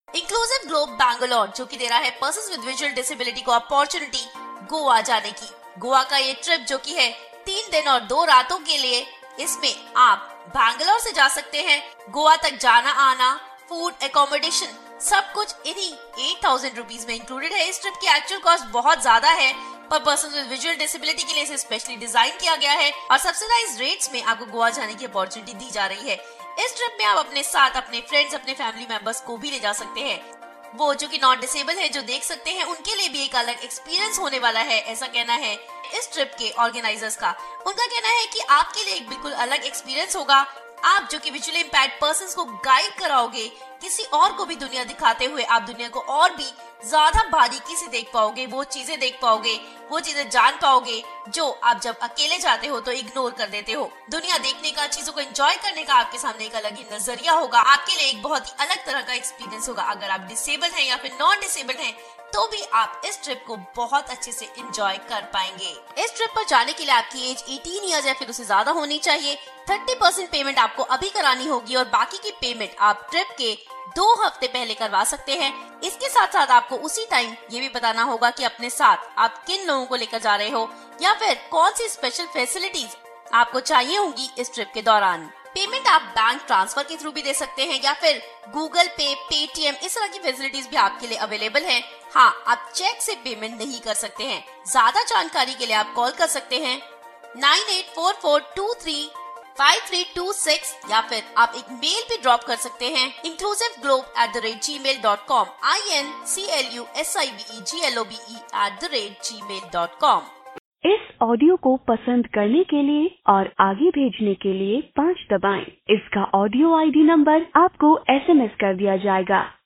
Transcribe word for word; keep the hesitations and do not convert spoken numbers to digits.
Inclusive globe Bangalore जो कि दे रहा है पर्सन्स विद विजुअल डिसेबिलिटी को अपॉर्चुनिटी गोवा जाने की। गोवा का ये ट्रिप जो कि है तीन दिन और दो रातों के लिए, इसमें आप बैंगलोर से जा सकते हैं। गोवा तक जाना आना, फूड, एकोमोडेशन सब कुछ इन्हीं एट थाउजेंड रुपीज में इंक्लूडेड है। इस ट्रिप की एक्चुअल कॉस्ट बहुत ज्यादा है, पर पर्सन विद विजुअल डिसेबिलिटी के लिए इसे स्पेशली डिजाइन किया गया है और सब्सिडाइज्ड रेट्स में आपको गोवा जाने की अपॉर्चुनिटी दी जा रही है। इस ट्रिप में आप अपने साथ अपने फ्रेंड्स, अपने फैमिली मेंबर्स को भी ले जा सकते हैं। वो जो कि नॉट डिसेबल है, जो देख सकते हैं, उनके लिए भी एक अलग एक्सपीरियंस होने वाला है, ऐसा कहना है इस ट्रिप के ऑर्गेनाइजर्स का। उनका कहना है कि आपके लिए एक बिल्कुल अलग एक्सपीरियंस होगा। आप जो कि विजुअली इम्पैक्ट पर्सन्स को गाइड कराओगे, किसी और को भी दुनिया दिखाते हुए आप दुनिया को और भी ज्यादा बारीकी से देख पाओगे, वो चीजें देख पाओगे, वो चीजें जान पाओगे जो आप जब अकेले जाते हो तो इग्नोर कर देते हो। दुनिया देखने का, चीजों को एंजॉय करने का आपके सामने एक अलग ही नजरिया होगा। आपके लिए एक बहुत ही अलग तरह का एक्सपीरियंस होगा। अगर आप डिसेबल हैं या फिर नॉन डिसेबल हैं तो भी आप इस ट्रिप को बहुत अच्छे से एंजॉय कर पाएंगे। इस ट्रिप पर जाने के लिए आपकी एज अठारह इयर्स या फिर उससे ज्यादा होनी चाहिए। तीस परसेंट पेमेंट आपको अभी करानी होगी और बाकी की पेमेंट आप ट्रिप के दो हफ्ते पहले करवा सकते हैं। इसके साथ साथ आपको उसी टाइम ये भी बताना होगा कि अपने साथ आप किन लोगों को लेकर जा रहे हो या फिर कौन सी स्पेशल फैसिलिटीज आपको चाहिए होंगी इस ट्रिप के दौरान। पेमेंट आप बैंक ट्रांसफर के थ्रू भी दे सकते हैं या फिर गूगल पे, पेटीएम, इस तरह की फैसिलिटीज भी आपके लिए अवेलेबल हैं। हाँ, आप चेक से पेमेंट नहीं कर सकते हैं। ज्यादा जानकारी के लिए आप कॉल कर सकते हैं nine eight four four two three five three two six या फिर आप एक मेल भी ड्रॉप कर सकते हैं inclusive globe at the rate G mail dot com, I N C L U S I B E G L O B E at the rate G mail dot com. इस audio को पसंद करने के लिए और आगे भेजने के लिए पाँच दबाएं। इसका ऑडियो आईडी नंबर आपको एसएमएस कर दिया जाएगा।